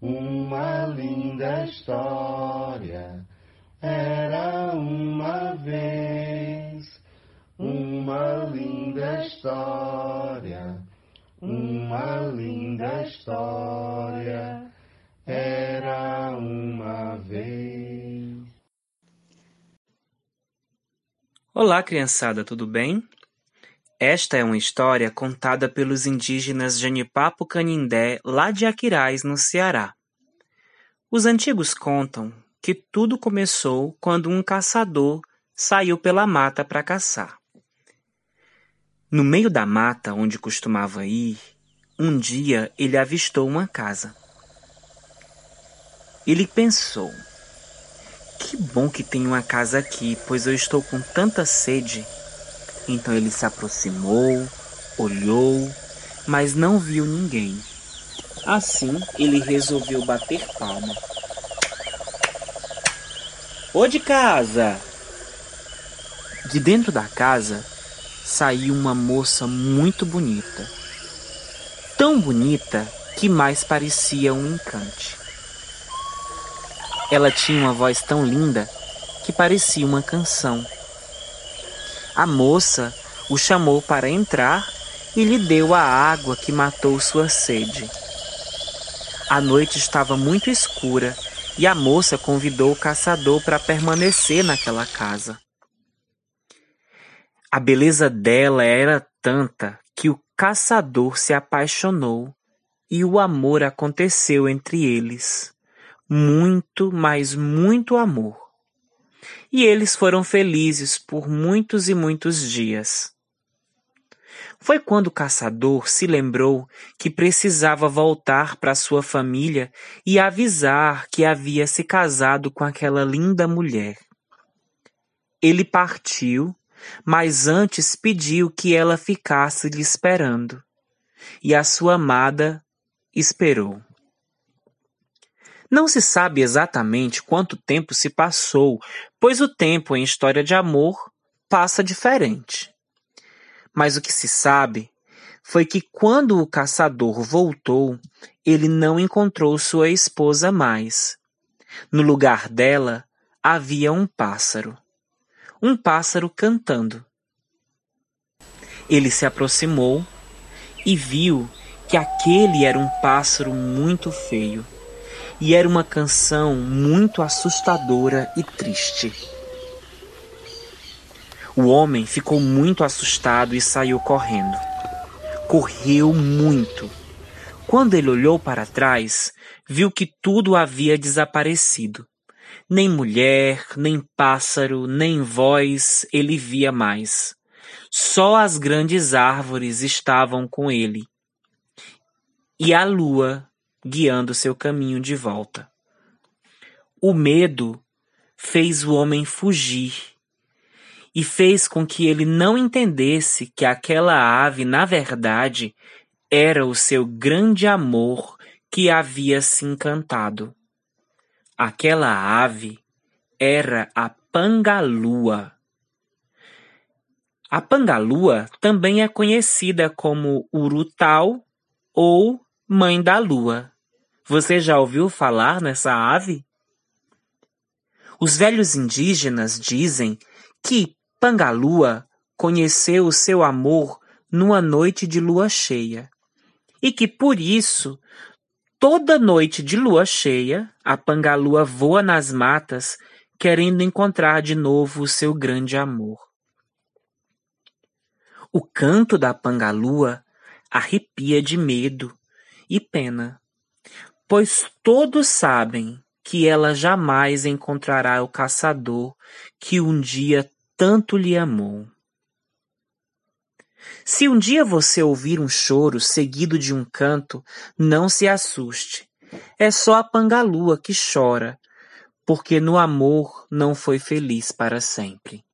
uma linda história. Era uma vez uma linda história, uma linda história. Era uma vez. Olá, criançada, tudo bem? Esta é uma história contada pelos indígenas Jenipapo Canindé, lá de Aquiraz, no Ceará. Os antigos contam que tudo começou quando um caçador saiu pela mata para caçar. No meio da mata, onde costumava ir, um dia ele avistou uma casa. Ele pensou: que bom que tem uma casa aqui, pois eu estou com tanta sede. Então ele se aproximou, olhou, mas não viu ninguém. Assim, ele resolveu bater palma. Ô de casa! De dentro da casa saiu uma moça muito bonita. Tão bonita que mais parecia um encante. Ela tinha uma voz tão linda que parecia uma canção. A moça o chamou para entrar e lhe deu a água que matou sua sede. A noite estava muito escura e a moça convidou o caçador para permanecer naquela casa. A beleza dela era tanta que o caçador se apaixonou e o amor aconteceu entre eles. Muito, mas muito amor. E eles foram felizes por muitos e muitos dias. Foi quando o caçador se lembrou que precisava voltar para sua família e avisar que havia se casado com aquela linda mulher. Ele partiu, mas antes pediu que ela ficasse lhe esperando. E a sua amada esperou. Não se sabe exatamente quanto tempo se passou, pois o tempo em história de amor passa diferente. Mas o que se sabe foi que quando o caçador voltou, ele não encontrou sua esposa mais. No lugar dela havia um pássaro cantando. Ele se aproximou e viu que aquele era um pássaro muito feio. E era uma canção muito assustadora e triste. O homem ficou muito assustado e saiu correndo. Correu muito. Quando ele olhou para trás, viu que tudo havia desaparecido. Nem mulher, nem pássaro, nem voz ele via mais. Só as grandes árvores estavam com ele. E a lua guiando seu caminho de volta. O medo fez o homem fugir e fez com que ele não entendesse que aquela ave, na verdade, era o seu grande amor que havia se encantado. Aquela ave era a pangalua. A pangalua também é conhecida como urutau ou mãe da lua. Você já ouviu falar nessa ave? Os velhos indígenas dizem que Pangalua conheceu o seu amor numa noite de lua cheia e que por isso, toda noite de lua cheia, a Pangalua voa nas matas querendo encontrar de novo o seu grande amor. O canto da Pangalua arrepia de medo e pena, pois todos sabem que ela jamais encontrará o caçador que um dia tanto lhe amou. Se um dia você ouvir um choro seguido de um canto, não se assuste. É só a Pangalua que chora, porque no amor não foi feliz para sempre.